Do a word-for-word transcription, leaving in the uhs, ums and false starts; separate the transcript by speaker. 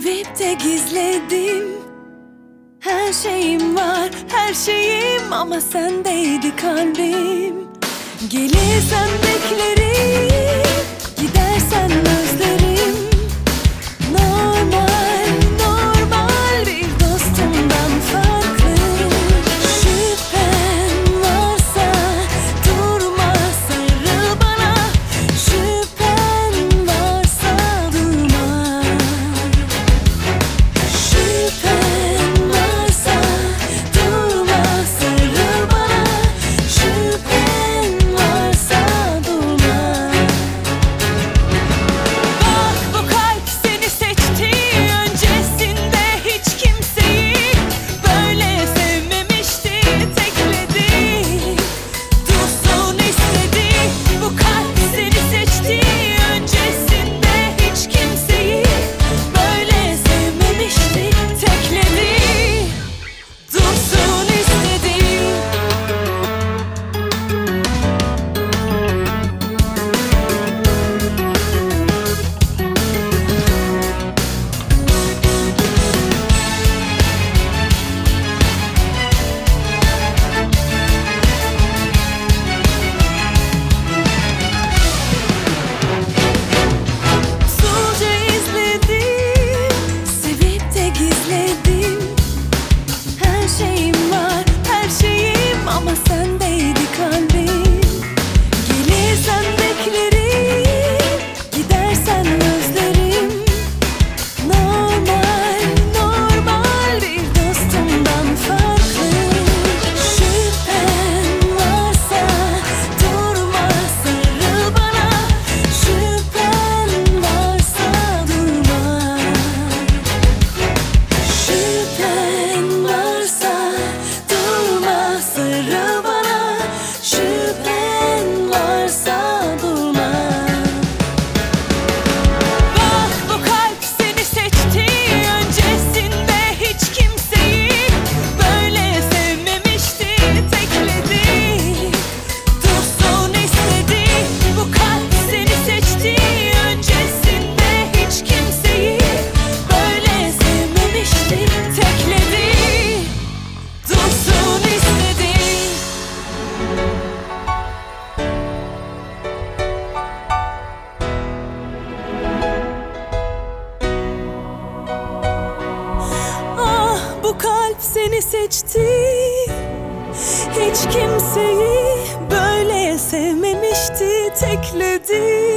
Speaker 1: Sevip de gizledim. Her şeyim var, her şeyim, ama sendeydi kalbim. Gelirsen beklerim, gidersen özlerim. Normal, normal bir dostumdan farklı. Şüphen varsa durma, sarıl bana. Şüphen varsa durma. Şüphen varsa durma, sarıl bana. Şüphen varsa durma. Bak, bu kalp seni seçti. Öncesinde hiç kimseyi böyle sevmemişti. Tekledi, dursun istedi. Bu kalp seni seçti. Öncesinde hiç kimseyi böyle sevmemişti. Tekledi, dursun istedi. Usulca izledim, sevip de gizledim. Her şeyim var, her şeyim, ama sendeydi kalbim. Gelirsen beklerim, gidersen özlerim. Normal, normal bir dostumdan farklı. Şüphen varsa durma, sarıl bana. Şüphen varsa durma. Şüphen varsa durma, sarıl bana. Şüphen varsa durma. Bak, bu kalp seni seçti. Öncesinde hiç kimseyi böyle sevmemişti. Tekledi, dursun istedi. Bu kalp seni seçti. Öncesinde hiç kimseyi böyle sevmemişti. Tekledi, dursun istedi. Ah, bu kalp seni seçti. Hiç kimseyi böyle sevmemişti. Tekledi,